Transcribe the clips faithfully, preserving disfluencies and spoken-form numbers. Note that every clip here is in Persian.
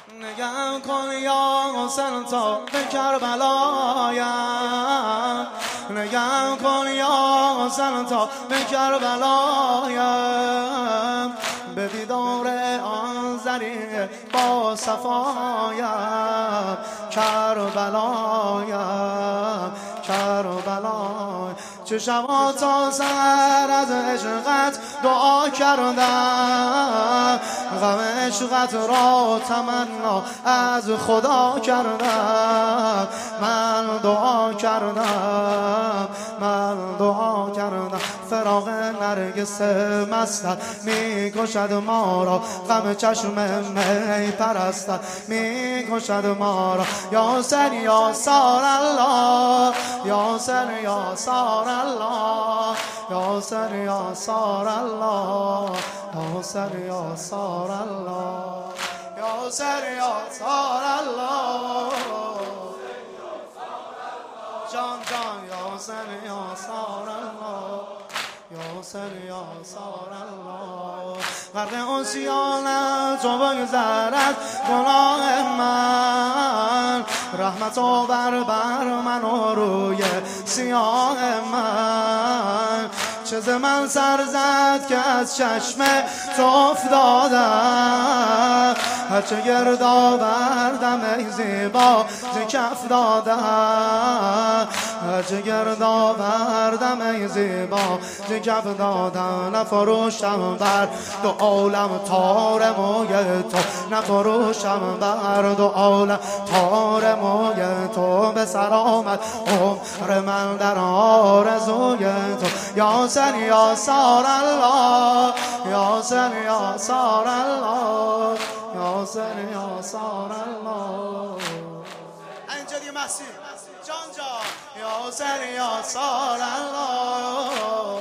نگم کن یا حسین تا به کربلایم، نگم کن یا حسین تا به کربلایم، به دیدار آن زری با صفایم، کربلایم کربلایم. چشما تا سر از عشقت دعا کردم، غم عشقت را تمنا از خدا کردم. من دعا کردم من دعا کردم، فراق نرگس مستت می کشد ما را، غم چشم می پرستت می کشد ما را. یا حسین یا سار الله، یا حسین یا سار الله، یا حسین یا سار الله، یا حسین یا سار الله، یا حسین یا سار الله. جان جان یا حسین یا سار الله، یا حسین یا سار الله. غرق عصیانت تو بگذرد گناه من، رحمت آور بر من و روی سیاه من. چه ز من سر زد که از چشم تو افتادم، هرچه گرد آوردم ای زیبا ز کف دادم، هرچه گرد آوردم ای زیبا ز کف دادم. نفروشم بر دو عالم تار موی تو، نفروشم بر دو عالم تار موی تو. به سر آمد عمر من در آرزوی تو. یا حسین یا سار الله، یا حسین یا سار الله، یا حسین یا سار الله. اینجا دیگه مسیح جان جان. یا حسین یا سار الله،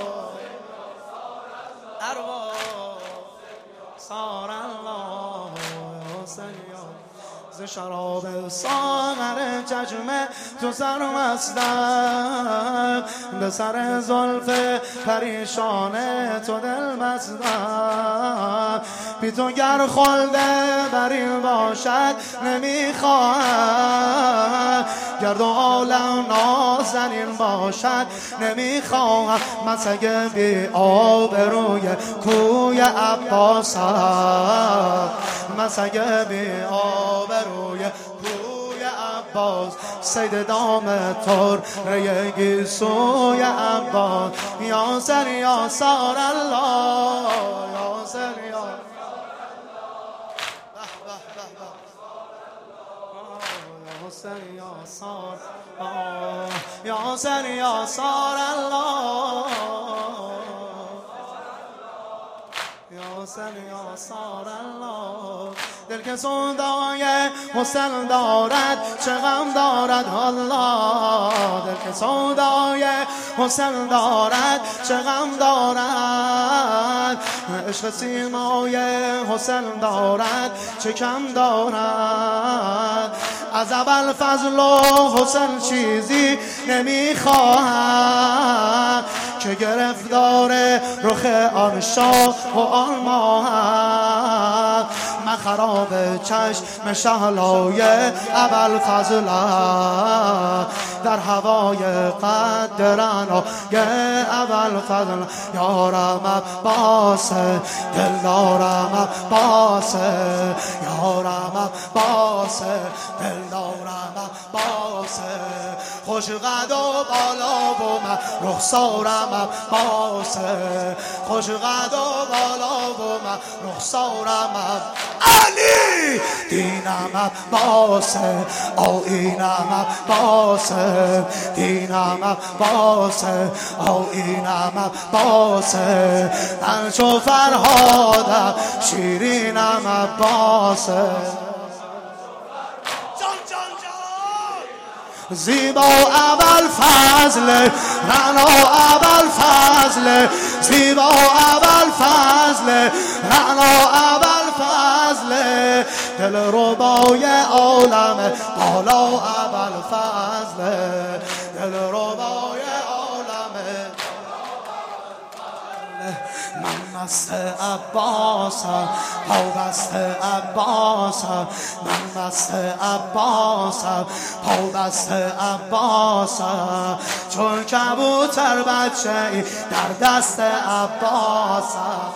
اروا سار الله. یا حسین یا ز شراب ساغر چشم تو سرمستم، به سر زلف پریشان تو دل مستم. بی تو گر خلده بری باشد نمیخواهم، گر دو عالم نازنین باشد نمیخواهم. من سگ بی آبروی کوی عباسم، من سگ بی آبروی کوی عباس. سید دام تر ریگی سوی عباس. یا حسین یا سار الله، یا حسین یا حسین یا سار الله، یا حسین یا سار الله، یا حسین یا سار الله. دل که سودای حسین دارد چه غم دارد الله، دل که سودای حسین دارد چه غم دارد. عشق سیمای حسین دارد چه کم دارد. از اول فضل و حسین چیزی نمیخواهد، که گرفتار رخ آن شاه و آن ماه. من خراب چشم شهلای اول فضل، در هوای قدران یه اول فضل. یارم عباس دلدارم عباس، یارم عباس دلدارم عباس. خوش قد و بالا و من رخسارم عباس، خوش قد و بالا و من رخسارم علی. دینم عباس آیینم عباس، دینم عباس آیینم عباس. من چو فرهادم شیرینم عباس. زیبا اول فضل رعنا اول فضل، زیبا اول فضل رعنا اول فضل. دل ربای عالم بالا اول فضل، دل ربای عالم. من مست عباسم، پابست عباسم، من مست عباسم، پابست عباسم، چون کبوتر بچه ای در دست عباسم.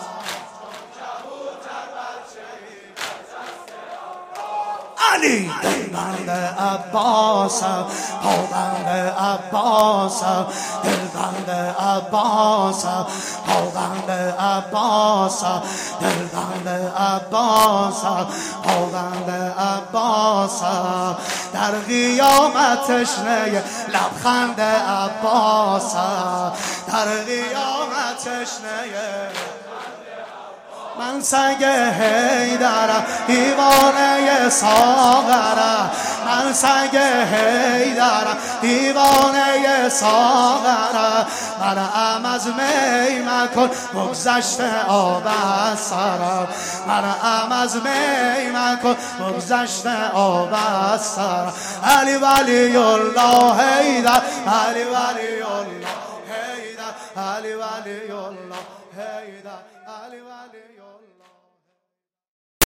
علی دلبند عباسم، پابند عباسم، دلبند عباسم، پابند عباسم، دلبند عباسم، پابند عباسم، در قیامت تشنه لبخند عباسم، در قیامت تشنه. من سگ حیدرم دیوانه ساغرم، من سگ حیدرم دیوانه ساغرم، منم از می مکن بگذشته آب از سرم، منم از می مکن بگذشته آب از سرم. علی ولی الله حیدر، علی ولی الله حیدر، علی ولی الله حیدر، علی ولی الله.